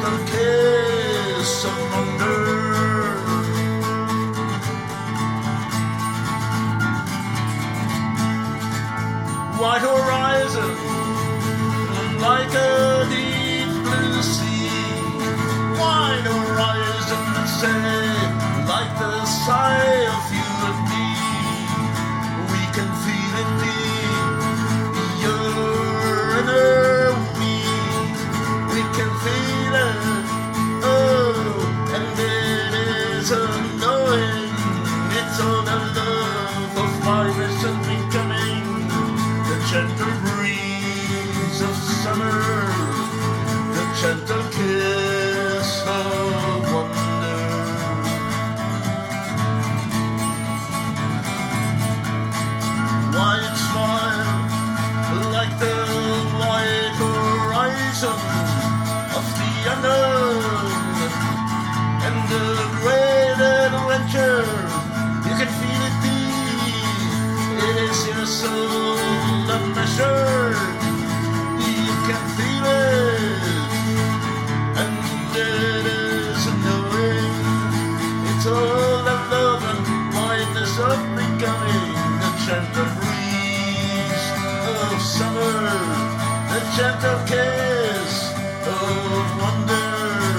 gentle kiss of wonder. White horizon, like a deep blue sea. White horizon, say, like the sigh of you and me. We can feel it deep, you're in me. We can feel it, oh, and it is a knowing. It's all the love of virus and becoming. The gentle breeze of summer, the gentle kiss of wonder. White smile, like the white horizon of the unknown, and the great adventure, you can feel it deep. It is your soul unmeasured. You can feel it, and it is a knowing. It's all the love and lightness of becoming. The gentle breeze of summer, the gentle kiss of wonder.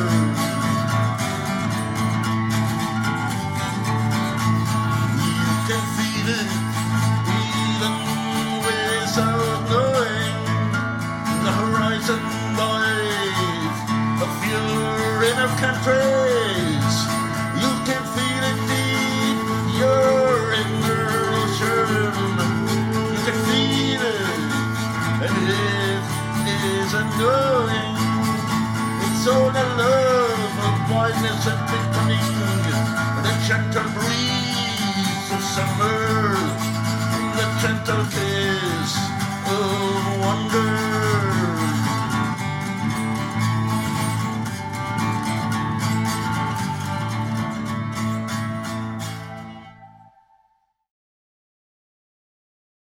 You can feel it, even without knowing. The horizon life of your inner countries. You can feel it deep, your inner ocean. You can feel it, and it is a knowing. It's all the love of whiteness and becoming. The gentle breeze of summer, the gentle kiss of